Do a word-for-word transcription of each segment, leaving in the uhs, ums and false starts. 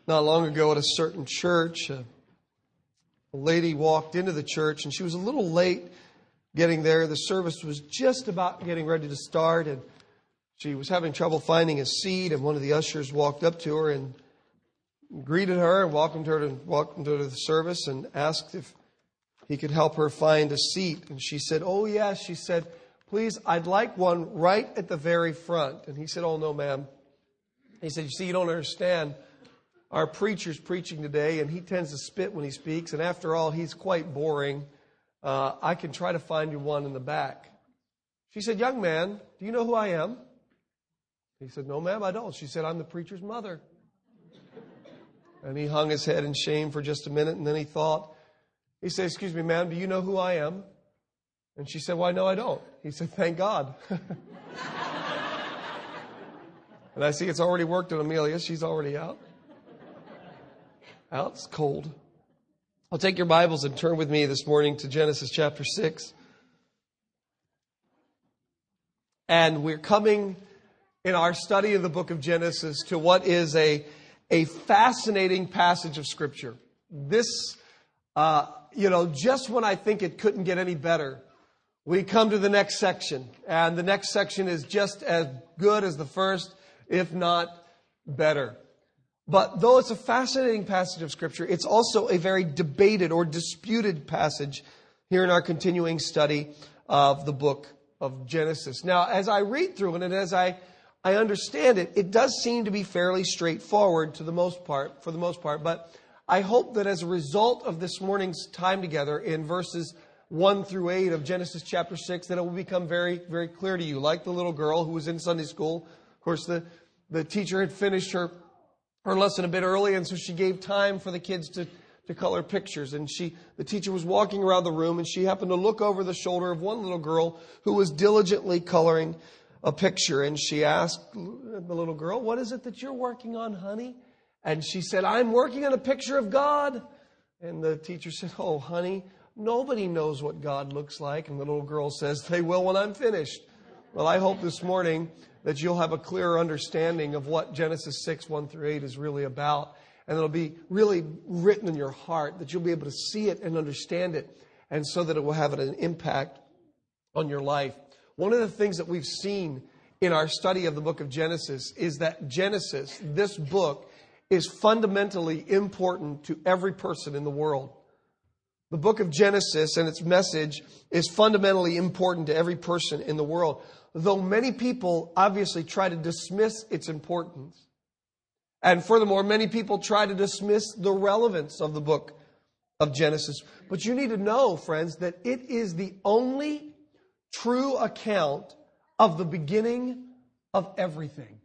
Not long ago at a certain church, a lady walked into the church and she was a little late getting there. The service was just about getting ready to start and she was having trouble finding a seat, and one of the ushers walked up to her and greeted her and welcomed her to, welcomed her to the service and asked if he could help her find a seat. And she said, "Oh, yes." She said, "Please, I'd like one right at the very front." And he said, "Oh, no, ma'am." He said, "You see, you don't understand. Our preacher's preaching today, and he tends to spit when he speaks. And after all, he's quite boring. Uh, I can try to find you one in the back." She said, "Young man, do you know who I am?" He said, "No, ma'am, I don't." She said, "I'm the preacher's mother." And he hung his head in shame for just a minute, and then he thought. He said, "Excuse me, ma'am, do you know who I am?" And she said, "Why, no, I don't." He said, "Thank God." And I see it's already worked on Amelia. She's already out. Out. It's cold. I'll take your Bibles and turn with me this morning to Genesis chapter six. And we're coming in our study of the book of Genesis to what is a, a fascinating passage of Scripture. This, uh, you know, just when I think it couldn't get any better, we come to the next section. And the next section is just as good as the first, if not better. But though it's a fascinating passage of Scripture, it's also a very debated or disputed passage here in our continuing study of the book of Genesis. Now, as I read through it and as I, I understand it, it does seem to be fairly straightforward to the most part, for the most part. But I hope that as a result of this morning's time together in verses one through eight of Genesis chapter six, that it will become very, very clear to you. Like the little girl who was in Sunday school. Of course, the, the teacher had finished her her lesson a bit early, and so she gave time for the kids to, to color pictures. And she, the teacher was walking around the room, and she happened to look over the shoulder of one little girl who was diligently coloring a picture. And she asked the little girl, "What is it that you're working on, honey?" And she said, "I'm working on a picture of God." And the teacher said, "Oh, honey, nobody knows what God looks like." And the little girl says, "They will when I'm finished." Well, I hope this morning that you'll have a clearer understanding of what Genesis six, one through eight is really about. And it'll be really written in your heart, that you'll be able to see it and understand it, and so that it will have an impact on your life. One of the things that we've seen in our study of the book of Genesis is that Genesis, this book, is fundamentally important to every person in the world. The book of Genesis and its message is fundamentally important to every person in the world, though many people obviously try to dismiss its importance. And furthermore, many people try to dismiss the relevance of the book of Genesis. But you need to know, friends, that it is the only true account of the beginning of everything.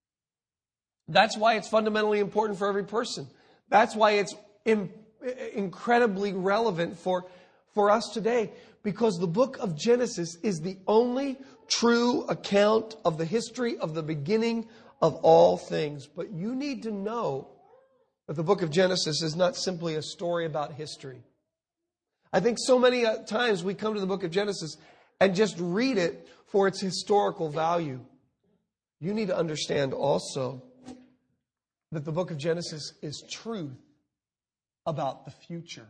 That's why it's fundamentally important for every person. That's why it's in, incredibly relevant for, for us today. Because the book of Genesis is the only true account of the history of the beginning of all things. But you need to know that the book of Genesis is not simply a story about history. I think so many times we come to the book of Genesis and just read it for its historical value. You need to understand also that the book of Genesis is truth about the future.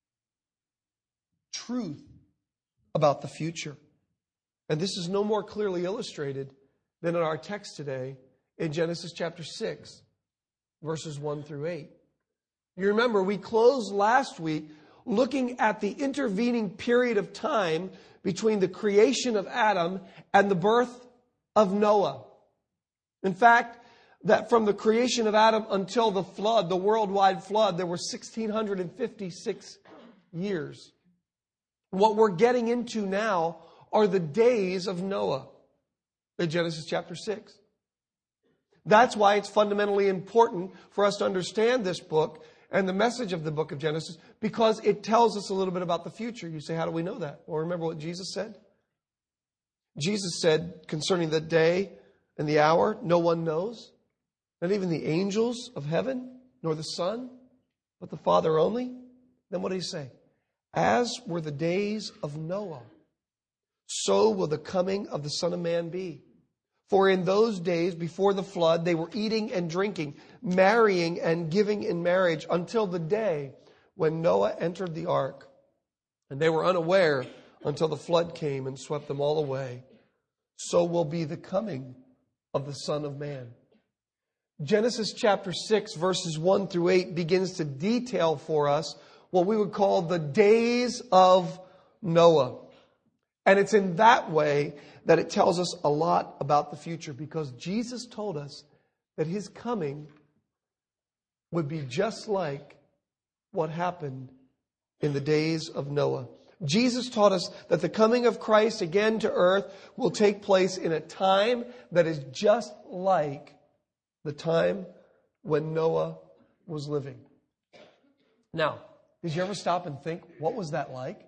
Truth about the future. And this is no more clearly illustrated than in our text today in Genesis chapter six, verses one through eight. You remember, we closed last week looking at the intervening period of time between the creation of Adam and the birth of Noah. In fact, that from the creation of Adam until the flood, the worldwide flood, there were one thousand six hundred fifty-six years. What we're getting into now are the days of Noah in Genesis chapter six. That's why it's fundamentally important for us to understand this book and the message of the book of Genesis, because it tells us a little bit about the future. You say, how do we know that? Well, remember what Jesus said? Jesus said concerning the day and the hour, no one knows, not even the angels of heaven, nor the Son, but the Father only. Then what did he say? As were the days of Noah, so will the coming of the Son of Man be. For in those days before the flood, they were eating and drinking, marrying and giving in marriage until the day when Noah entered the ark. And they were unaware until the flood came and swept them all away. So will be the coming of the Son of Man. Genesis chapter six, verses one through eight begins to detail for us what we would call the days of Noah. And it's in that way that it tells us a lot about the future, because Jesus told us that His coming would be just like what happened in the days of Noah. Jesus taught us that the coming of Christ again to earth will take place in a time that is just like the time when Noah was living. Now, did you ever stop and think, what was that like?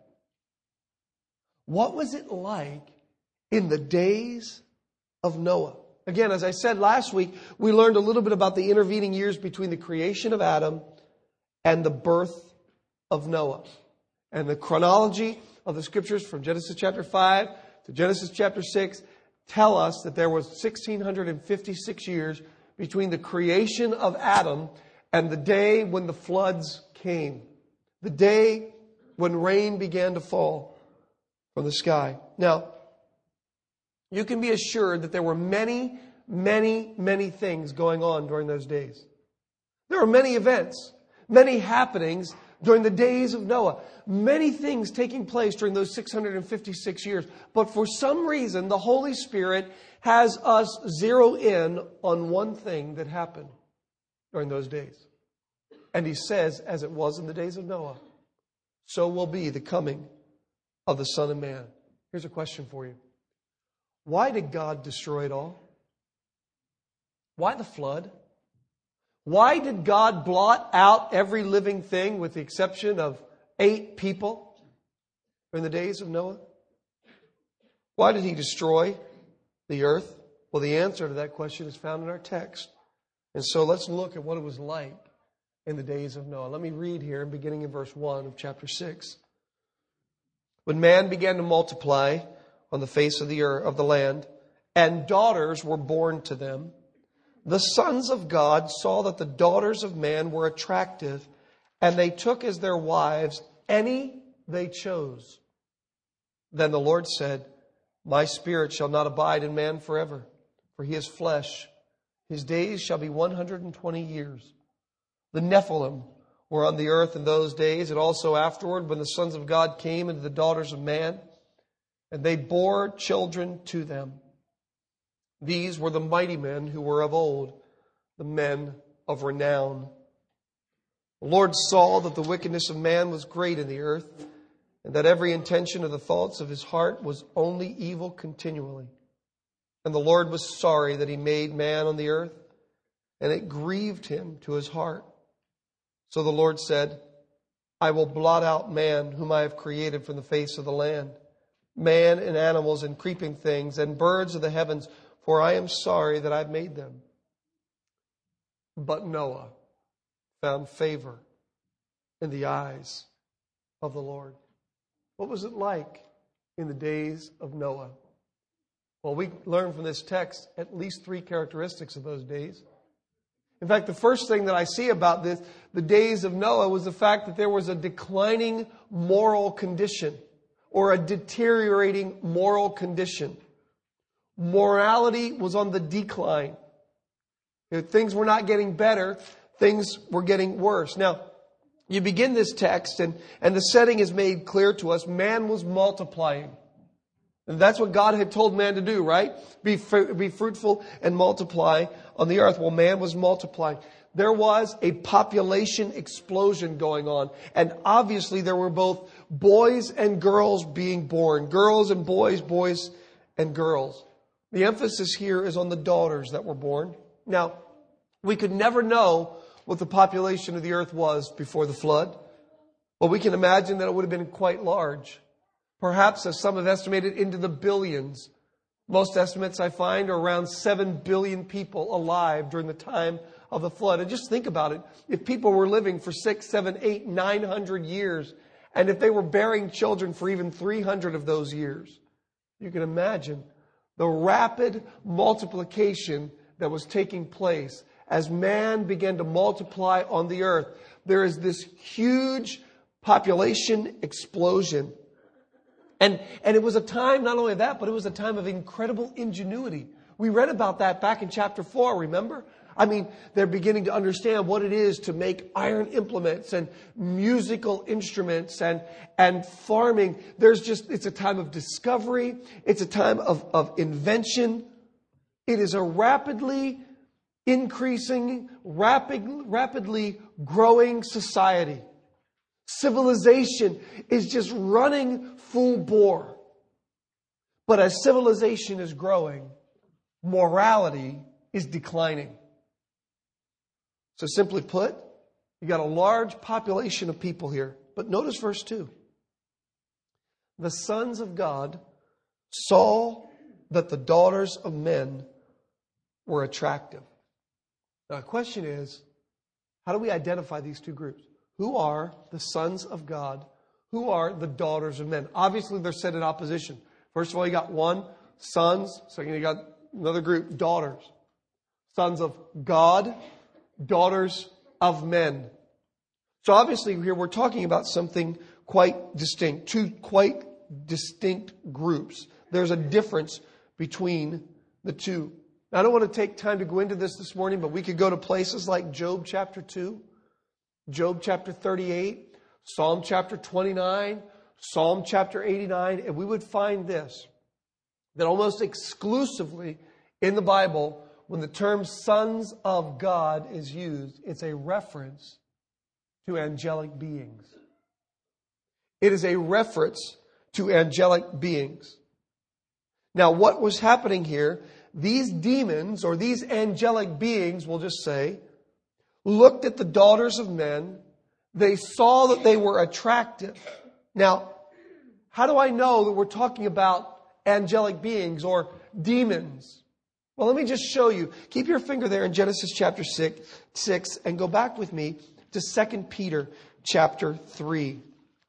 What was it like in the days of Noah? Again, as I said last week, we learned a little bit about the intervening years between the creation of Adam and the birth of Noah. And the chronology of the scriptures from Genesis chapter five to Genesis chapter six tell us that there was one thousand six hundred fifty-six years between the creation of Adam and the day when the floods came. The day when rain began to fall from the sky. Now, you can be assured that there were many, many, many things going on during those days. There were many events, many happenings during the days of Noah. Many things taking place during those six hundred fifty-six years. But for some reason, the Holy Spirit has us zero in on one thing that happened during those days. And He says, as it was in the days of Noah, so will be the coming of the Son of Man. Here's a question for you. Why did God destroy it all? Why the flood? Why did God blot out every living thing with the exception of eight people in the days of Noah? Why did He destroy the earth? Well, the answer to that question is found in our text. And so let's look at what it was like in the days of Noah. Let me read here, beginning in verse one of chapter six. When man began to multiply on the face of the earth, of the land, and daughters were born to them, the sons of God saw that the daughters of man were attractive, and they took as their wives any they chose. Then the Lord said, My spirit shall not abide in man forever, for he is flesh. His days shall be one hundred and twenty years. The Nephilim were on the earth in those days, and also afterward when the sons of God came into the daughters of man, and they bore children to them. These were the mighty men who were of old, the men of renown. The Lord saw that the wickedness of man was great in the earth, and that every intention of the thoughts of his heart was only evil continually. And the Lord was sorry that He made man on the earth, and it grieved Him to His heart. So the Lord said, I will blot out man whom I have created from the face of the land, man and animals and creeping things and birds of the heavens, for I am sorry that I've made them. But Noah found favor in the eyes of the Lord. What was it like in the days of Noah? Well, we learn from this text at least three characteristics of those days. In fact, the first thing that I see about this, the days of Noah, was the fact that there was a declining moral condition, or a deteriorating moral condition. Morality was on the decline. If things were not getting better, things were getting worse. Now, you begin this text, and, and the setting is made clear to us. Man was multiplying. And that's what God had told man to do, right? Be, fr- be fruitful and multiply on the earth. Well, man was multiplying. There was a population explosion going on. And obviously there were both boys and girls being born. Girls and boys, boys and girls. The emphasis here is on the daughters that were born. Now, we could never know what the population of the earth was before the flood. But we can imagine that it would have been quite large. Perhaps, as some have estimated, into the billions. Most estimates I find are around seven billion people alive during the time of the flood. And just think about it. If people were living for six, seven, eight, nine hundred years, and if they were bearing children for even three hundred of those years, you can imagine the rapid multiplication that was taking place as man began to multiply on the earth. There is this huge population explosion. And, and it was a time, not only that, but it was a time of incredible ingenuity. We read about that back in chapter four, remember? I mean, they're beginning to understand what it is to make iron implements and musical instruments and, and farming. There's just, it's a time of discovery. It's a time of, of invention. It is a rapidly increasing, rapid, rapidly growing society. Civilization is just running full bore. But as civilization is growing, morality is declining. So simply put, you got a large population of people here. But notice verse two. The sons of God saw that the daughters of men were attractive. Now the question is, how do we identify these two groups? Who are the sons of God? Who are the daughters of men? Obviously, they're set in opposition. First of all, you got one, sons. Second, you got another group, daughters. Sons of God, daughters of men. So obviously here we're talking about something quite distinct, two quite distinct groups. There's a difference between the two. Now, I don't want to take time to go into this this morning, but we could go to places like Job chapter two, Job chapter thirty-eight, Psalm chapter twenty-nine, Psalm chapter eighty-nine, and we would find this, that almost exclusively in the Bible, when the term sons of God is used, it's a reference to angelic beings. It is a reference to angelic beings. Now, what was happening here, these demons, or these angelic beings, we'll just say, looked at the daughters of men. They saw that they were attractive. Now, how do I know that we're talking about angelic beings or demons? Well, let me just show you. Keep your finger there in Genesis chapter six, six and go back with me to Second Peter chapter three.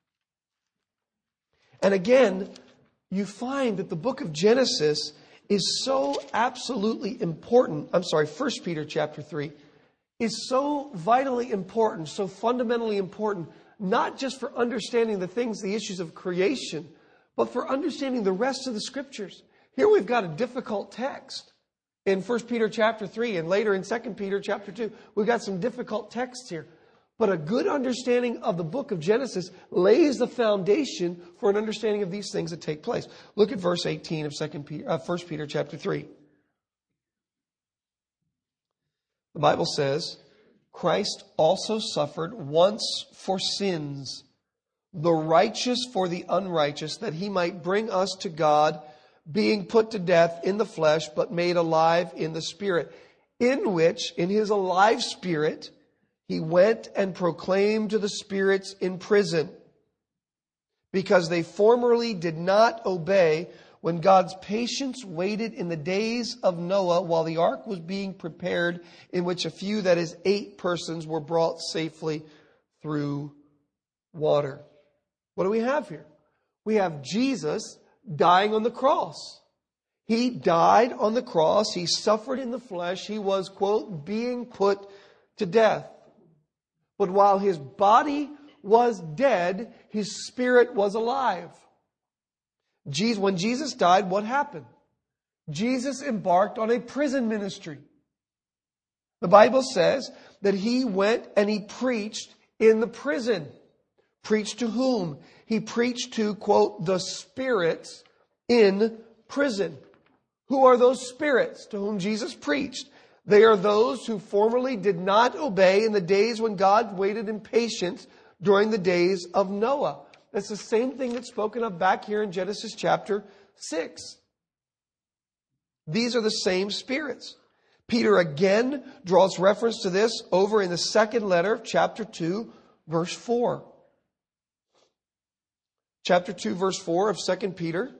And again, you find that the book of Genesis is so absolutely important. I'm sorry, First Peter chapter three is so vitally important, so fundamentally important, not just for understanding the things, the issues of creation, but for understanding the rest of the scriptures. Here we've got a difficult text in First Peter chapter three, and later in Second Peter chapter two. We've got some difficult texts here. But a good understanding of the book of Genesis lays the foundation for an understanding of these things that take place. Look at verse eighteen of Second Peter, uh, First Peter chapter three. The Bible says, Christ also suffered once for sins, the righteous for the unrighteous, that he might bring us to God, being put to death in the flesh, but made alive in the spirit, in which, in his alive spirit, he went and proclaimed to the spirits in prison, because they formerly did not obey when God's patience waited in the days of Noah while the ark was being prepared, in which a few, that is eight persons, were brought safely through water. What do we have here? We have Jesus dying on the cross. He died on the cross. He suffered in the flesh. He was, quote, being put to death. But while his body was dead, his spirit was alive. Jesus, when Jesus died, what happened? Jesus embarked on a prison ministry. The Bible says that he went and he preached in the prison. Preached to whom? He preached to, quote, the spirits in prison. Who are those spirits to whom Jesus preached? They are those who formerly did not obey in the days when God waited in patience during the days of Noah. That's the same thing that's spoken of back here in Genesis chapter six. These are the same spirits. Peter again draws reference to this over in the second letter of chapter two, verse four. Chapter two, verse four of Second Peter.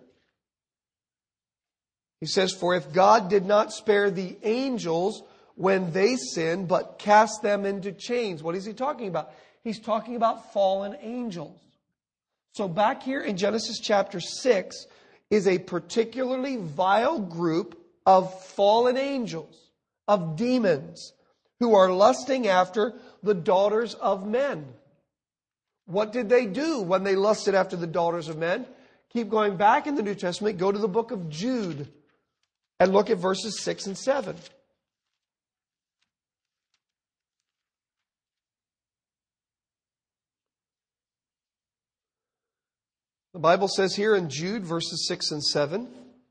He says, for if God did not spare the angels when they sinned, but cast them into chains. What is he talking about? He's talking about fallen angels. So back here in Genesis chapter six, is a particularly vile group of fallen angels, of demons, who are lusting after the daughters of men. What did they do when they lusted after the daughters of men? Keep going back in the New Testament, go to the book of Jude and look at verses six and seven. The Bible says here in Jude, verses six and seven,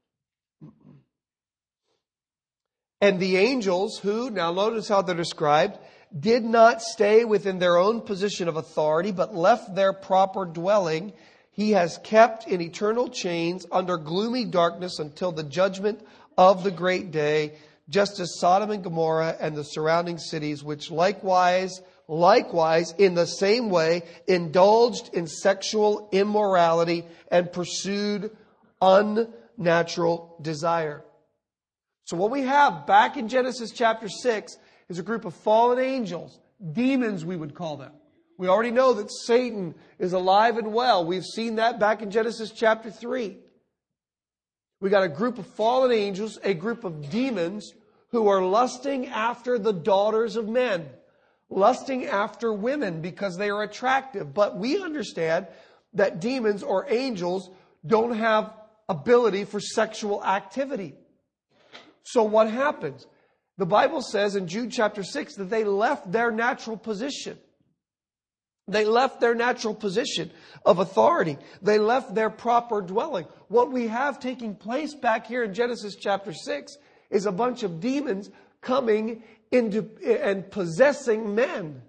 and the angels who, now notice how they're described, did not stay within their own position of authority, but left their proper dwelling, he has kept in eternal chains under gloomy darkness until the judgment of the great day, just as Sodom and Gomorrah and the surrounding cities, which likewise, likewise, in the same way, indulged in sexual immorality and pursued unnatural desire. So what we have back in Genesis chapter six is a group of fallen angels, demons we would call them. We already know that Satan is alive and well. We've seen that back in Genesis chapter three. We got a group of fallen angels, a group of demons who are lusting after the daughters of men, lusting after women because they are attractive. But we understand that demons or angels don't have ability for sexual activity. So what happens? The Bible says in Jude chapter six that they left their natural position. They left their natural position of authority. They left their proper dwelling. What we have taking place back here in Genesis chapter six is a bunch of demons coming into and possessing men.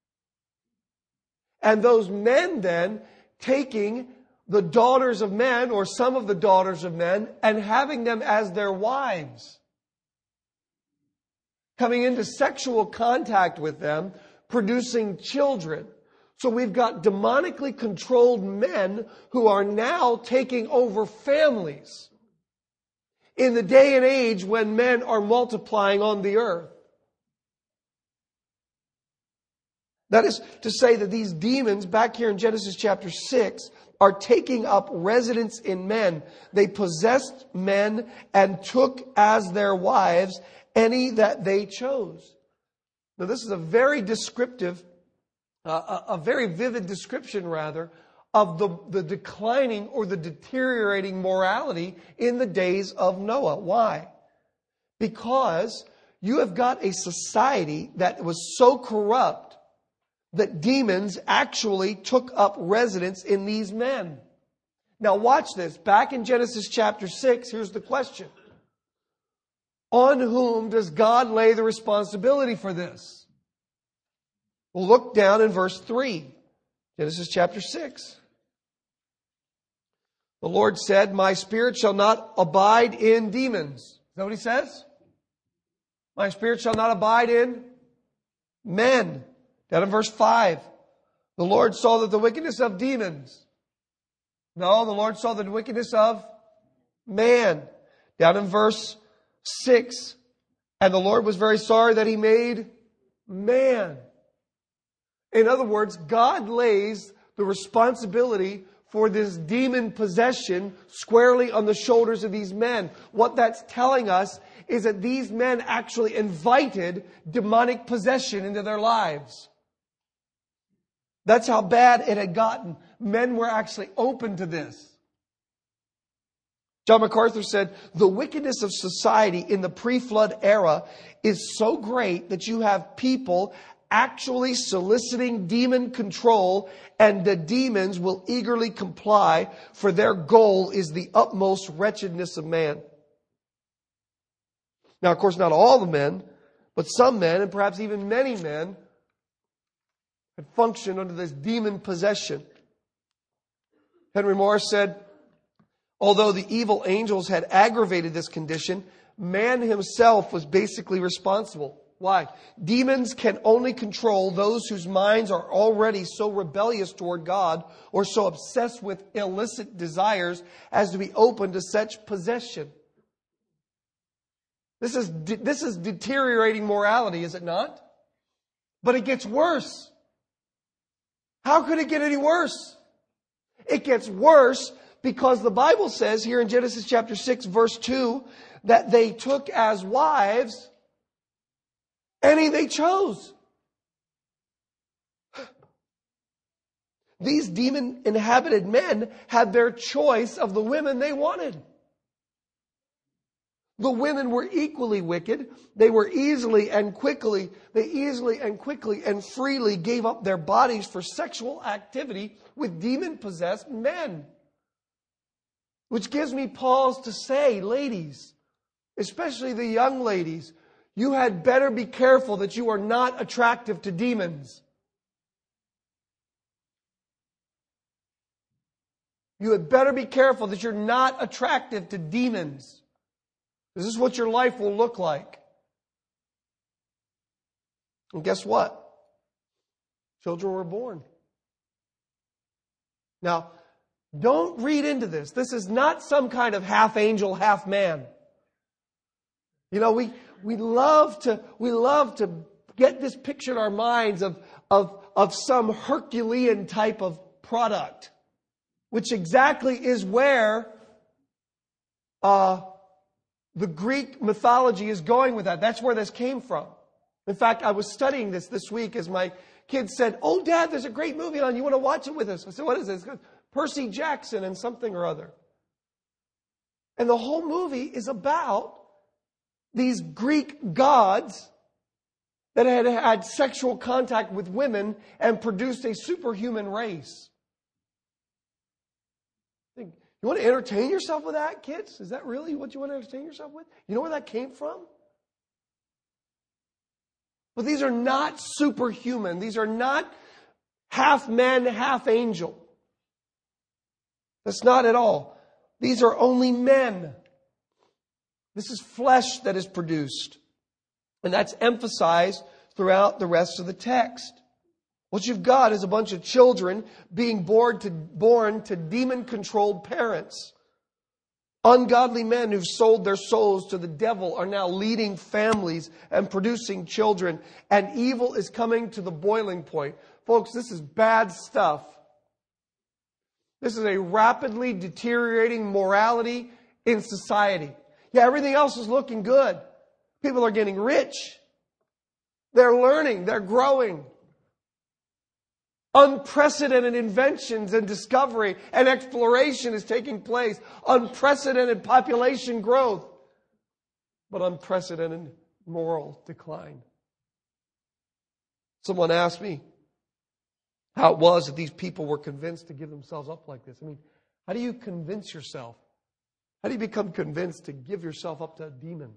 And those men then taking the daughters of men, or some of the daughters of men, and having them as their wives. Coming into sexual contact with them, producing children. So we've got demonically controlled men who are now taking over families. In the day and age when men are multiplying on the earth. That is to say that these demons, back here in Genesis chapter six, are taking up residence in men. They possessed men and took as their wives any that they chose. Now this is a very descriptive, uh, a, a very vivid description rather, of the, the declining or the deteriorating morality in the days of Noah. Why? Because you have got a society that was so corrupt that demons actually took up residence in these men. Now watch this. Back in Genesis chapter six, here's the question. On whom does God lay the responsibility for this? Well, look down in verse three. Genesis chapter six. The Lord said, my spirit shall not abide in demons. Is that what he says? My spirit shall not abide in men. Down in verse five. The Lord saw that the wickedness of demons. No, the Lord saw the wickedness of man. Down in verse six. And the Lord was very sorry that he made man. In other words, God lays the responsibility for this demon possession squarely on the shoulders of these men. What that's telling us is that these men actually invited demonic possession into their lives. That's how bad it had gotten. Men were actually open to this. John MacArthur said, the wickedness of society in the pre-flood era is so great that you have people actually soliciting demon control, and the demons will eagerly comply, for their goal is the utmost wretchedness of man. Now, of course, not all the men, but some men, and perhaps even many men, had functioned under this demon possession. Henry Morris said, although the evil angels had aggravated this condition, man himself was basically responsible. Why? Demons can only control those whose minds are already so rebellious toward God or so obsessed with illicit desires as to be open to such possession. This is, this is deteriorating morality, is it not? But it gets worse. How could it get any worse? It gets worse Because the Bible says here in Genesis chapter six, verse two, that they took as wives any they chose. These demon-inhabited men had their choice of the women they wanted. The women were equally wicked. They were easily and quickly, they easily and quickly and freely gave up their bodies for sexual activity with demon-possessed men. Which gives me pause to say, ladies, especially the young ladies, you had better be careful that you are not attractive to demons. You had better be careful that you're not attractive to demons. This is what your life will look like. And guess what? Children were born. Now, don't read into this. This is not some kind of half angel, half man. You know, we we love to we love to get this picture in our minds of of of some Herculean type of product, which exactly is where uh, the Greek mythology is going with that. That's where this came from. In fact, I was studying this this week as my kids said, "Oh, Dad, there's a great movie on. You want to watch it with us?" I said, "What is this?" Percy Jackson and something or other. And the whole movie is about these Greek gods that had had sexual contact with women and produced a superhuman race. You want to entertain yourself with that, kids? Is that really what you want to entertain yourself with? You know where that came from? But these are not superhuman. These are not half man, half angel. That's not at all. These are only men. This is flesh that is produced. And that's emphasized throughout the rest of the text. What you've got is a bunch of children being born to, born to demon-controlled parents. Ungodly men who've sold their souls to the devil are now leading families and producing children. And evil is coming to the boiling point. Folks, this is bad stuff. This is a rapidly deteriorating morality in society. Yeah, everything else is looking good. People are getting rich. They're learning. They're growing. Unprecedented inventions and discovery and exploration is taking place. Unprecedented population growth. But unprecedented moral decline. Someone asked me how it was that these people were convinced to give themselves up like this. I mean, how do you convince yourself? How do you become convinced to give yourself up to a demon?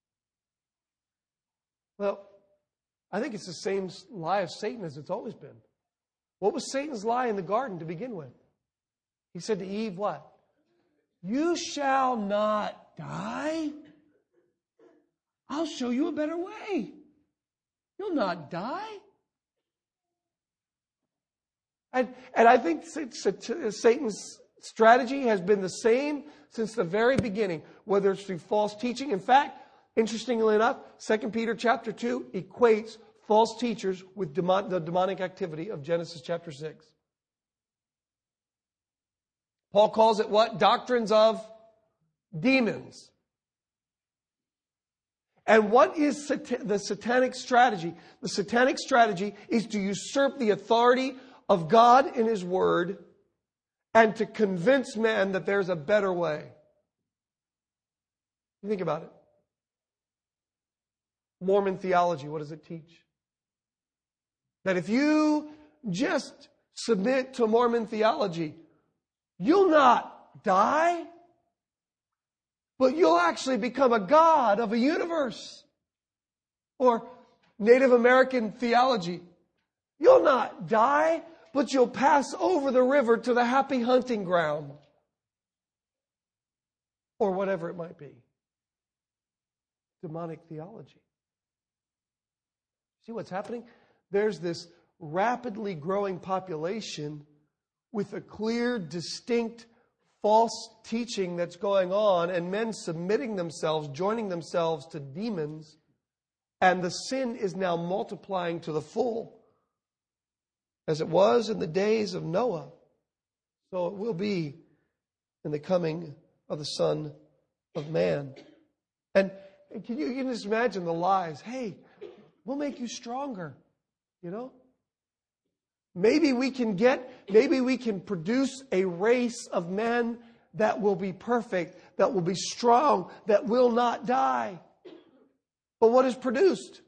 Well, I think it's the same lie of Satan as it's always been. What was Satan's lie in the garden to begin with? He said to Eve, what? You shall not die. I'll show you a better way. You'll not die. And, and I think Satan's strategy has been the same since the very beginning, whether it's through false teaching. In fact, interestingly enough, Second Peter chapter two equates false teachers with demon, the demonic activity of Genesis chapter six. Paul calls it what? Doctrines of demons. And what is sat- the satanic strategy? The satanic strategy is to usurp the authority of God in His Word and to convince men that there's a better way. You think about it. Mormon theology, what does it teach? That if you just submit to Mormon theology, you'll not die, but you'll actually become a god of a universe. Or Native American theology, you'll not die, but you'll pass over the river to the happy hunting ground. Or whatever it might be. Demonic theology. See what's happening? There's this rapidly growing population with a clear, distinct, false teaching that's going on, and men submitting themselves, joining themselves to demons, and the sin is now multiplying to the full. As it was in the days of Noah, so it will be in the coming of the Son of Man. And can you, you can just imagine the lies. Hey, we'll make you stronger, you know? Maybe we can get, maybe we can produce a race of men that will be perfect, that will be strong, that will not die. But what is produced?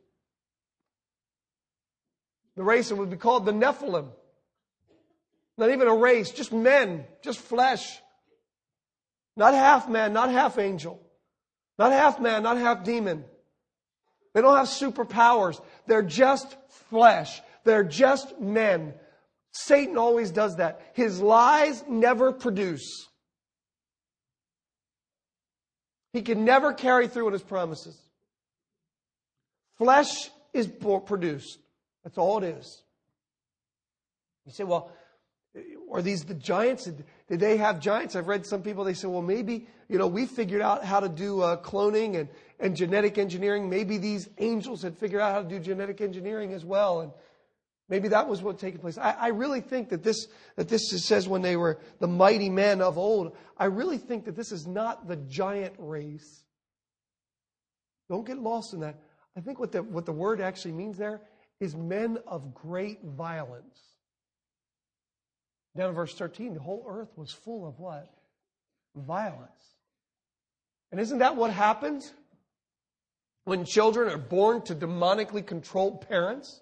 The race that would be called the Nephilim. Not even a race, just men, just flesh. Not half man, not half angel. Not half man, not half demon. They don't have superpowers. They're just flesh. They're just men. Satan always does that. His lies never produce. He can never carry through on his promises. Flesh is produced. That's all it is. You say, well, are these the giants? Did they have giants? I've read some people, they say, well, maybe, you know, we figured out how to do uh, cloning and, and genetic engineering. Maybe these angels had figured out how to do genetic engineering as well. And maybe that was what was taking place. I, I really think that this, that this says when they were the mighty men of old. I really think that this is not the giant race. Don't get lost in that. I think what the, what the word actually means there is men of great violence. Down in verse thirteen, the whole earth was full of what? Violence. And isn't that what happens when children are born to demonically controlled parents?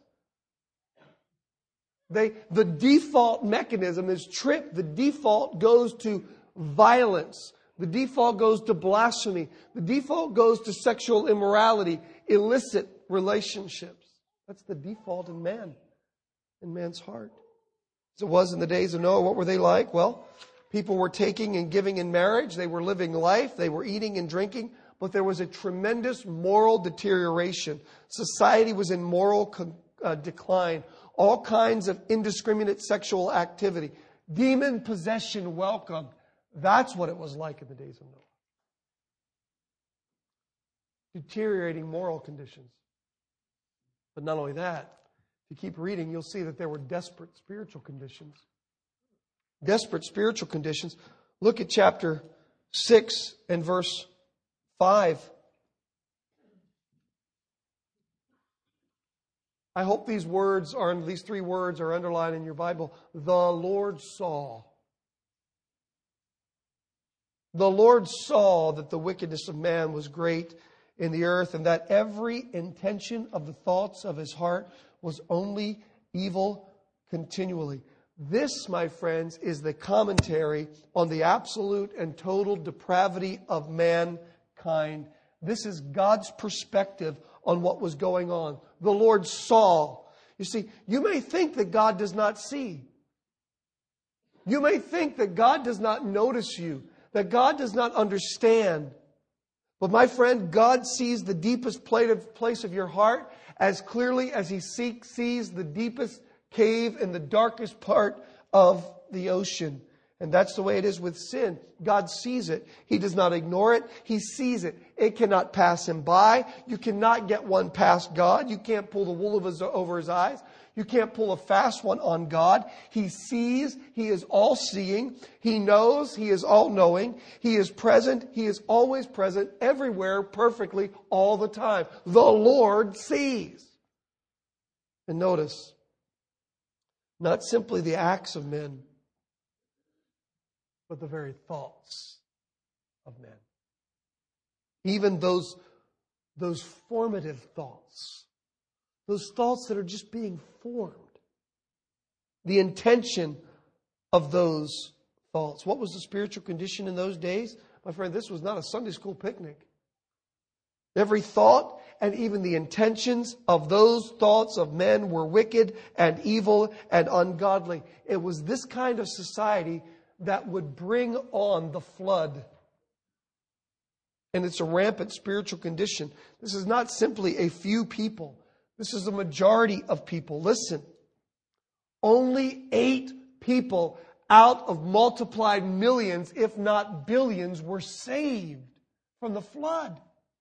They, the default mechanism is tripped. The default goes to violence. The default goes to blasphemy. The default goes to sexual immorality, illicit relationships. That's the default in man, in man's heart. As it was in the days of Noah, what were they like? Well, people were taking and giving in marriage. They were living life. They were eating and drinking. But there was a tremendous moral deterioration. Society was in moral con- uh, decline. All kinds of indiscriminate sexual activity. Demon possession welcomed. That's what it was like in the days of Noah. Deteriorating moral conditions. But not only that, if you keep reading, you'll see that there were desperate spiritual conditions. Desperate spiritual conditions. Look at chapter six and verse five. I hope these words are, these three words are underlined in your Bible. The Lord saw. The Lord saw that the wickedness of man was great in the earth, and that every intention of the thoughts of his heart was only evil continually. This, my friends, is the commentary on the absolute and total depravity of mankind. This is God's perspective on what was going on. The Lord saw. You see, you may think that God does not see. You may think that God does not notice you, that God does not understand. But my friend, God sees the deepest place of your heart as clearly as He sees the deepest cave in the darkest part of the ocean. And that's the way it is with sin. God sees it. He does not ignore it. He sees it. It cannot pass Him by. You cannot get one past God. You can't pull the wool of his, over His eyes. You can't pull a fast one on God. He sees. He is all-seeing. He knows. He is all-knowing. He is present. He is always present, everywhere, perfectly, all the time. The Lord sees. And notice, not simply the acts of men, but the very thoughts of men. Even those, those formative thoughts. Those thoughts that are just being formed. The intention of those thoughts. What was the spiritual condition in those days? My friend, this was not a Sunday school picnic. Every thought and even the intentions of those thoughts of men were wicked and evil and ungodly. It was this kind of society that would bring on the flood. And it's a rampant spiritual condition. This is not simply a few people. This is the majority of people. Listen, only eight people out of multiplied millions, if not billions, were saved from the flood.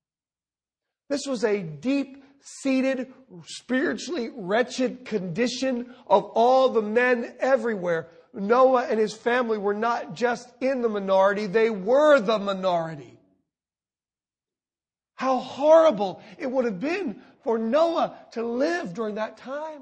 This was a deep-seated, spiritually wretched condition of all the men everywhere. Noah and his family were not just in the minority, they were the minority. How horrible it would have been for Noah to live during that time.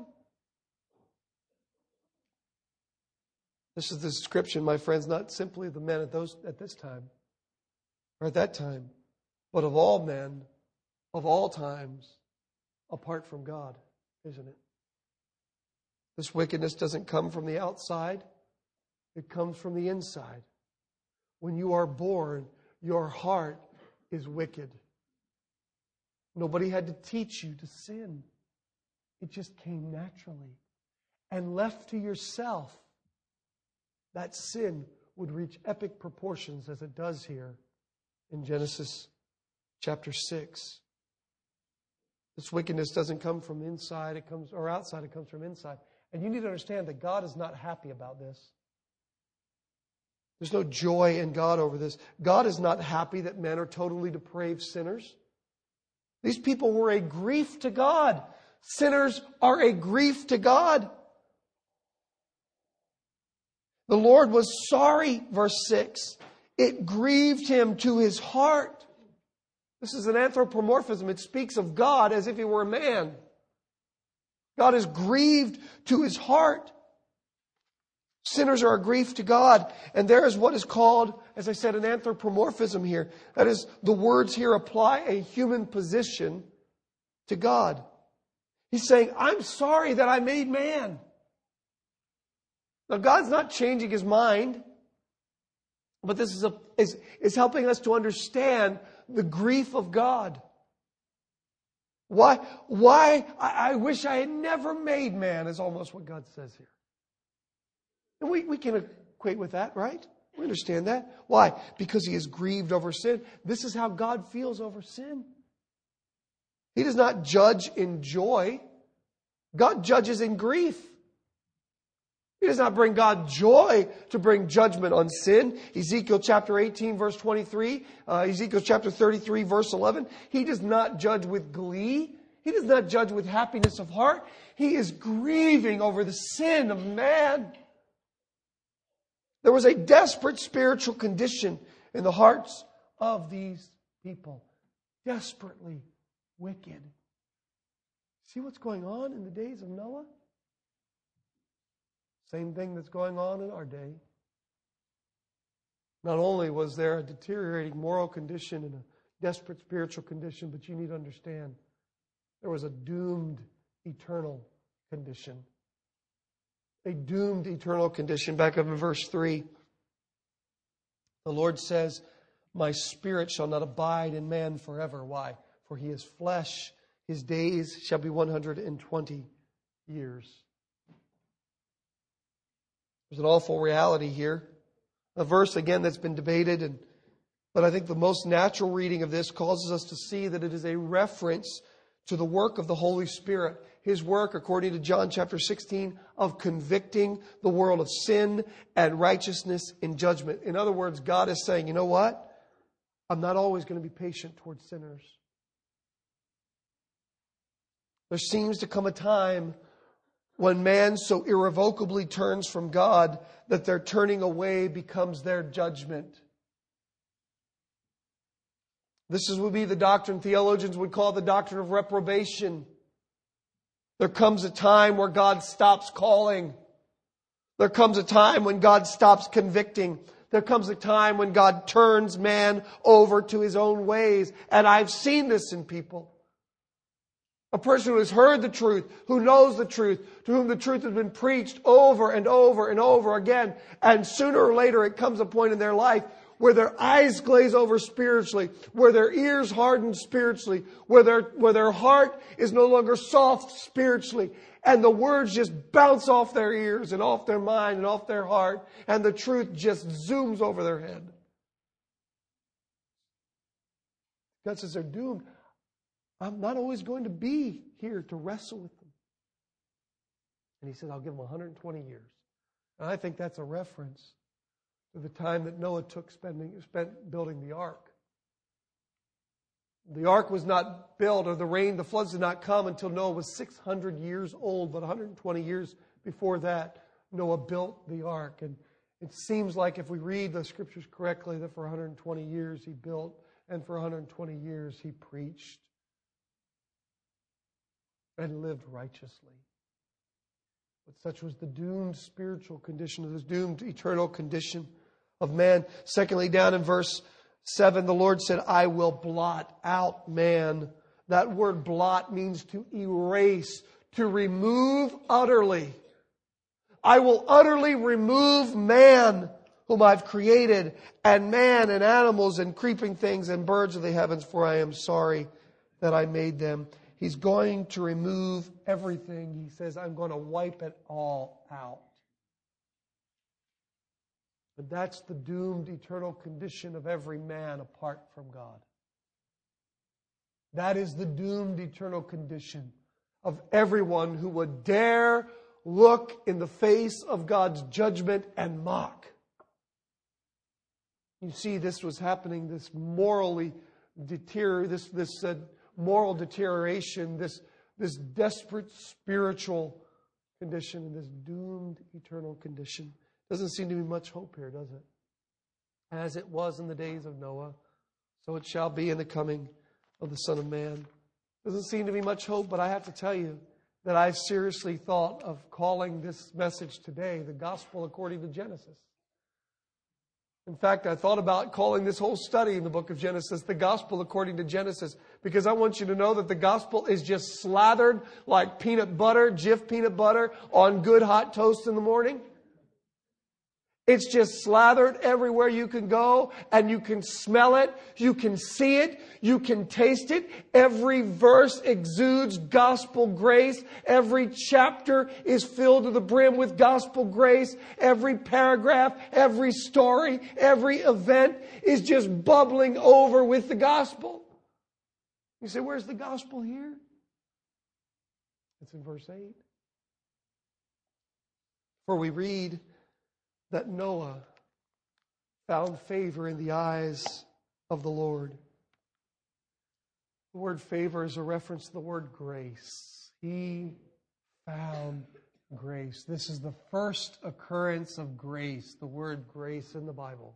This is the description, my friends, not simply of the men at those at this time, or at that time, but of all men, of all times, apart from God, isn't it? This wickedness doesn't come from the outside, it comes from the inside. When you are born, your heart is wicked. Nobody had to teach you to sin. It just came naturally. And left to yourself, that sin would reach epic proportions as it does here in Genesis chapter six. This wickedness doesn't come from inside, it comes or outside, it comes from inside. And you need to understand that God is not happy about this. There's no joy in God over this. God is not happy that men are totally depraved sinners. These people were a grief to God. Sinners are a grief to God. The Lord was sorry, verse six. It grieved him to his heart. This is an anthropomorphism. It speaks of God as if he were a man. God is grieved to his heart. Sinners are a grief to God. And there is what is called, as I said, an anthropomorphism here. That is, the words here apply a human position to God. He's saying, I'm sorry that I made man. Now, God's not changing his mind. But this is, a, is, is helping us to understand the grief of God. Why, why I, I wish I had never made man is almost what God says here. And we, we can equate with that, right? We understand that. Why? Because he is grieved over sin. This is how God feels over sin. He does not judge in joy. God judges in grief. He does not bring God joy to bring judgment on sin. Ezekiel chapter eighteen, verse twenty-three. Uh, Ezekiel chapter thirty-three, verse eleven. He does not judge with glee. He does not judge with happiness of heart. He is grieving over the sin of man. There was a desperate spiritual condition in the hearts of these people. Desperately wicked. See what's going on in the days of Noah? Same thing that's going on in our day. Not only was there a deteriorating moral condition and a desperate spiritual condition, but you need to understand there was a doomed eternal condition. A doomed eternal condition. Back up in verse three. The Lord says, my spirit shall not abide in man forever. Why? For he is flesh. His days shall be one hundred twenty years. There's an awful reality here. A verse, again, that's been debated. And, but I think the most natural reading of this causes us to see that it is a reference to the work of the Holy Spirit. His work, according to John chapter sixteen, of convicting the world of sin and righteousness in judgment. In other words, God is saying, you know what? I'm not always going to be patient towards sinners. There seems to come a time when man so irrevocably turns from God that their turning away becomes their judgment. This is, would be the doctrine theologians would call the doctrine of reprobation. There comes a time where God stops calling. There comes a time when God stops convicting. There comes a time when God turns man over to his own ways. And I've seen this in people. A person who has heard the truth, who knows the truth, to whom the truth has been preached over and over and over again. And sooner or later it comes a point in their life where their eyes glaze over spiritually, where their ears harden spiritually, where their, where their heart is no longer soft spiritually. And the words just bounce off their ears and off their mind and off their heart. And the truth just zooms over their head. God says they're doomed. I'm not always going to be here to wrestle with them. And he said, I'll give them one hundred twenty years. And I think that's a reference to the time that Noah took spending, spent building the ark. The ark was not built, or the rain, the floods did not come until Noah was six hundred years old. But one hundred twenty years before that, Noah built the ark. And it seems like if we read the scriptures correctly, that for one hundred twenty years he built, and for one hundred twenty years he preached and lived righteously. But such was the doomed spiritual condition, this doomed eternal condition of man. Secondly, down in verse seven, the Lord said, I will blot out man. That word blot means to erase, to remove utterly. I will utterly remove man whom I've created, and man and animals and creeping things and birds of the heavens, for I am sorry that I made them. He's going to remove everything. He says, I'm going to wipe it all out. But that's the doomed eternal condition of every man apart from God. That is the doomed eternal condition of everyone who would dare look in the face of God's judgment and mock. You see, this was happening, this morally deterior, this this uh, moral deterioration, this this desperate spiritual condition, and this doomed eternal condition. Doesn't seem to be much hope here, does it? As it was in the days of Noah, so it shall be in the coming of the Son of Man. Doesn't seem to be much hope, but I have to tell you that I've seriously thought of calling this message today the Gospel according to Genesis. In fact, I thought about calling this whole study in the book of Genesis the Gospel according to Genesis, because I want you to know that the Gospel is just slathered like peanut butter, Jif peanut butter, on good hot toast in the morning. It's just slathered everywhere you can go, and you can smell it, you can see it, you can taste it. Every verse exudes gospel grace. Every chapter is filled to the brim with gospel grace. Every paragraph, every story, every event is just bubbling over with the gospel. You say, where's the gospel here? It's in verse eight. For we read that Noah found favor in the eyes of the Lord. The word favor is a reference to the word grace. He found grace. This is the first occurrence of grace, the word grace in the Bible.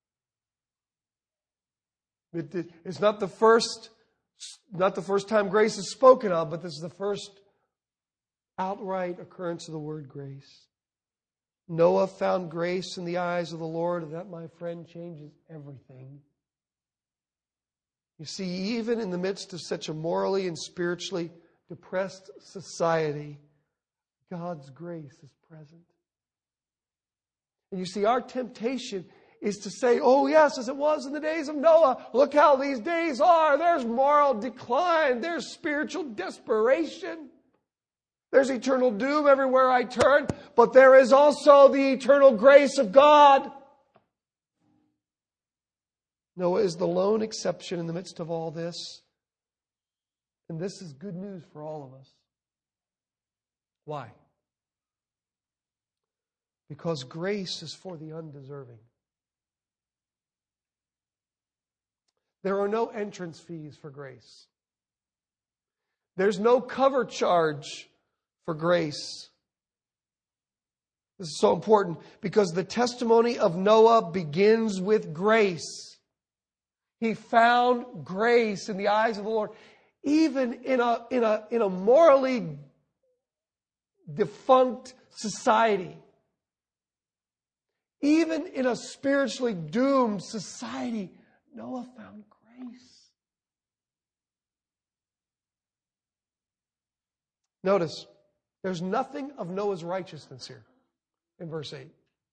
It, it's not the first, not the first time grace is spoken of, but this is the first outright occurrence of the word grace. Noah found grace in the eyes of the Lord, and that, my friend, changes everything. You see, even in the midst of such a morally and spiritually depressed society, God's grace is present. And you see, our temptation is to say, oh yes, as it was in the days of Noah, look how these days are. There's moral decline. There's spiritual desperation. There's eternal doom everywhere I turn, but there is also the eternal grace of God. Noah is the lone exception in the midst of all this. And this is good news for all of us. Why? Because grace is for the undeserving. There are no entrance fees for grace. There's no cover charge for grace. This is so important because the testimony of Noah begins with grace. He found grace in the eyes of the Lord. Even in a, in a, in a morally defunct society, even in a spiritually doomed society, Noah found grace. Notice, there's nothing of Noah's righteousness here in verse eight.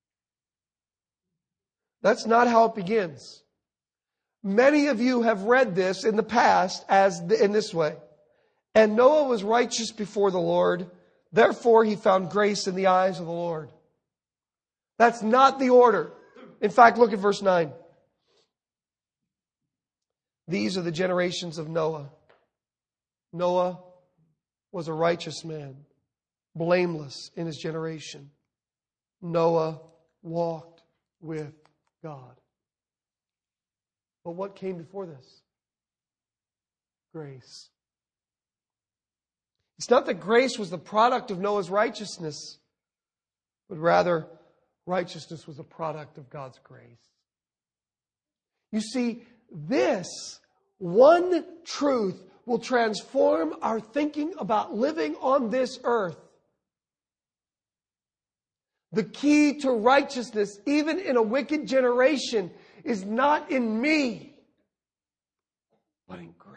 That's not how it begins. Many of you have read this in the past as in this way. And Noah was righteous before the Lord. Therefore, he found grace in the eyes of the Lord. That's not the order. In fact, look at verse nine. These are the generations of Noah. Noah was a righteous man, blameless in his generation. Noah walked with God. But what came before this? Grace. It's not that grace was the product of Noah's righteousness. but rather righteousness was a product of God's grace. You see, this one truth will transform our thinking about living on this earth. The key to righteousness, even in a wicked generation, is not in me, but in grace.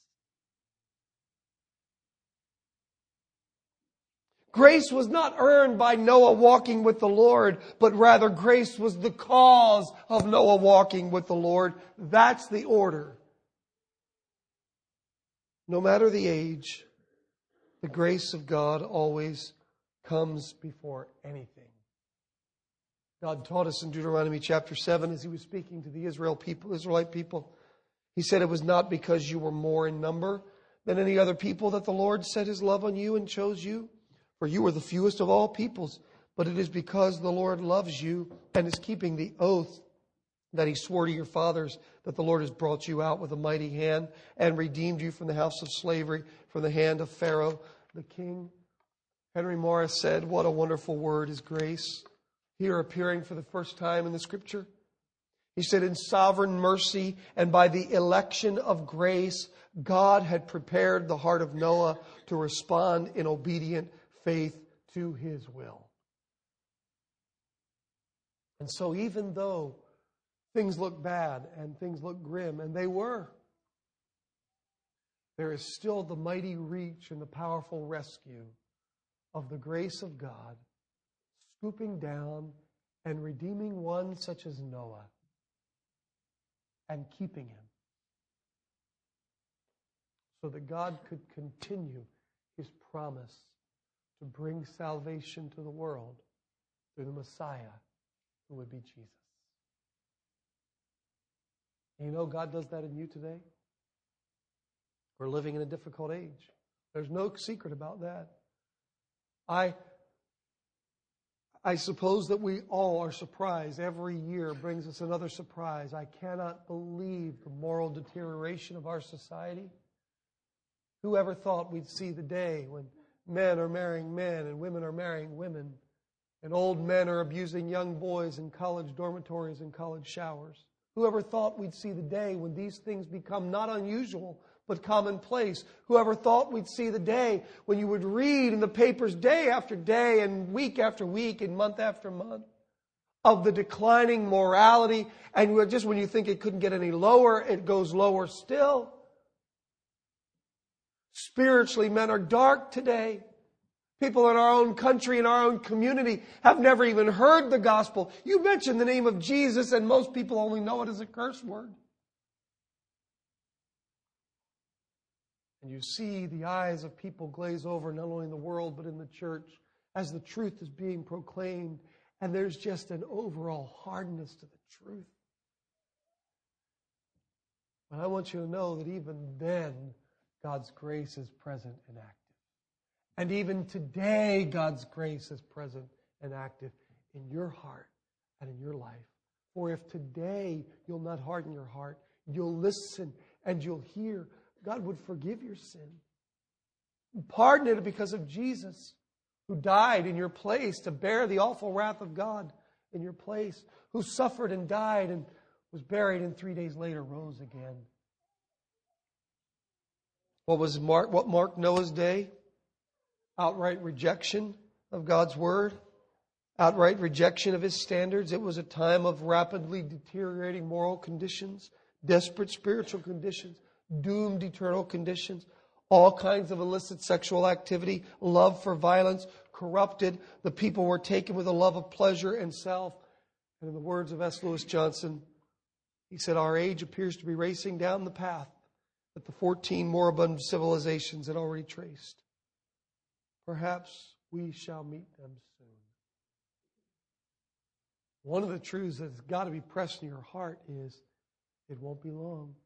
Grace was not earned by Noah walking with the Lord, but rather grace was the cause of Noah walking with the Lord. That's the order. No matter the age, the grace of God always comes before anything. God taught us in Deuteronomy chapter seven as He was speaking to the Israel people, Israelite people. He said it was not because you were more in number than any other people that the Lord set His love on you and chose you. For you were the fewest of all peoples, but it is because the Lord loves you and is keeping the oath that He swore to your fathers, that the Lord has brought you out with a mighty hand and redeemed you from the house of slavery, from the hand of Pharaoh, the king. Henry Morris said, what a wonderful word is grace, here appearing for the first time in the Scripture. He said, in sovereign mercy and by the election of grace, God had prepared the heart of Noah to respond in obedient faith to His will. And so even though things look bad and things look grim, and they were, there is still the mighty reach and the powerful rescue of the grace of God swooping down and redeeming one such as Noah and keeping him so that God could continue His promise to bring salvation to the world through the Messiah who would be Jesus. And you know, God does that in you today. We're living in a difficult age. There's no secret about that. I, I suppose that we all are surprised. Every year brings us another surprise. I cannot believe the moral deterioration of our society. Who ever thought we'd see the day when men are marrying men and women are marrying women and old men are abusing young boys in college dormitories and college showers? Whoever thought we'd see the day when these things become not unusual but commonplace? Whoever thought we'd see the day when you would read in the papers day after day and week after week and month after month of the declining morality, and just when you think it couldn't get any lower, it goes lower still. Spiritually, men are dark today. People in our own country, in our own community, have never even heard the gospel. You mention the name of Jesus, and most people only know it as a curse word. And you see the eyes of people glaze over, not only in the world, but in the church, as the truth is being proclaimed. And there's just an overall hardness to the truth. But I want you to know that even then, God's grace is present and active. And even today, God's grace is present and active in your heart and in your life. For if today you'll not harden your heart, you'll listen and you'll hear, God would forgive your sin. Pardon it because of Jesus, who died in your place to bear the awful wrath of God in your place, who suffered and died and was buried and three days later rose again. What was Mark, what marked Noah's day? Outright rejection of God's word, outright rejection of His standards. It was a time of rapidly deteriorating moral conditions, desperate spiritual conditions, doomed eternal conditions, all kinds of illicit sexual activity, love for violence, corrupted. The people were taken with a love of pleasure and self. And in the words of S. Lewis Johnson, he said, our age appears to be racing down the path that the fourteen moribund civilizations had already traced. Perhaps we shall meet them soon. One of the truths that's got to be pressed in your heart is it won't be long.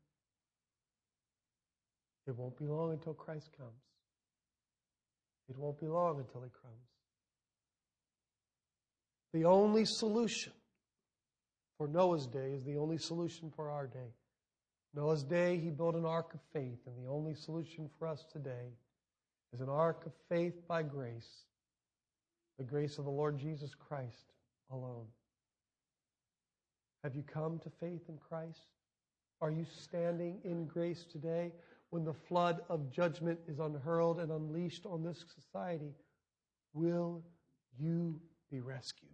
It won't be long until Christ comes. It won't be long until He comes. The only solution for Noah's day is the only solution for our day. Noah's day, he built an ark of faith, and the only solution for us today is an ark of faith by grace The grace of the Lord Jesus Christ alone. Have you come to faith in Christ? Are you standing in grace today when the flood of judgment is unhurled and unleashed on this society? Will you be rescued?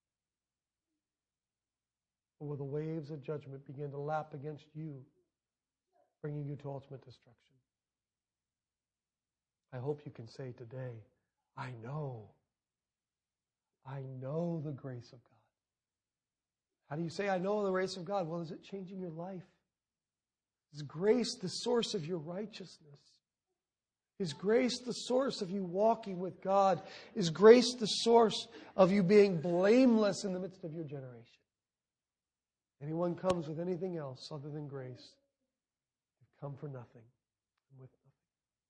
Or will the waves of judgment begin to lap against you, bringing you to ultimate destruction? I hope you can say today, I know. I know the grace of God. How do you say, I know the grace of God? Well, is it changing your life? Is grace the source of your righteousness? Is grace the source of you walking with God? Is grace the source of you being blameless in the midst of your generation? Anyone comes with anything else other than grace, they've come for nothing and with nothing.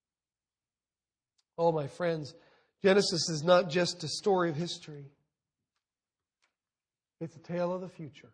Oh, my friends, Genesis is not just a story of history. It's a tale of the future.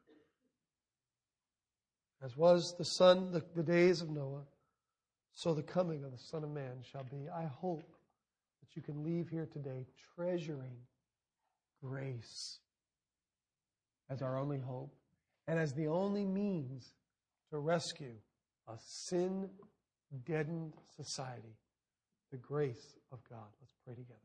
As was the son, the, the days of Noah, so the coming of the Son of Man shall be. I hope that you can leave here today treasuring grace as our only hope and as the only means to rescue a sin-deadened society. The grace of God. Let's pray together.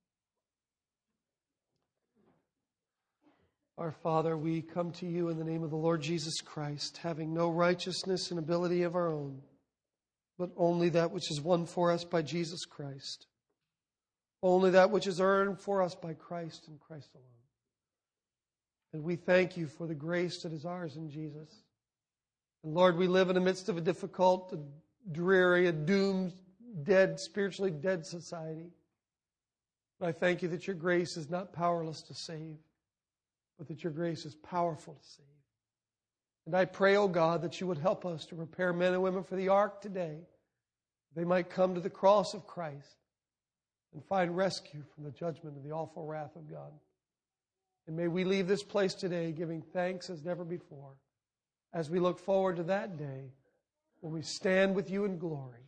Our Father, we come to you in the name of the Lord Jesus Christ, having no righteousness and ability of our own, but only that which is won for us by Jesus Christ. Only that which is earned for us by Christ and Christ alone. And we thank you for the grace that is ours in Jesus. And Lord, we live in the midst of a difficult, a dreary, a doomed, dead, spiritually dead society. But I thank you that your grace is not powerless to save, but that your grace is powerful to save. And I pray, O God, that you would help us to prepare men and women for the ark today. They might come to the cross of Christ and find rescue from the judgment and the awful wrath of God. And may we leave this place today giving thanks as never before, as we look forward to that day when we stand with you in glory.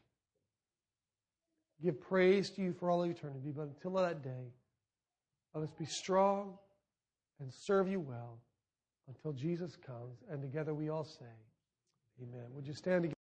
Give praise to you for all eternity, but until that day, let us be strong and serve you well until Jesus comes, and together we all say, Amen. Would you stand together?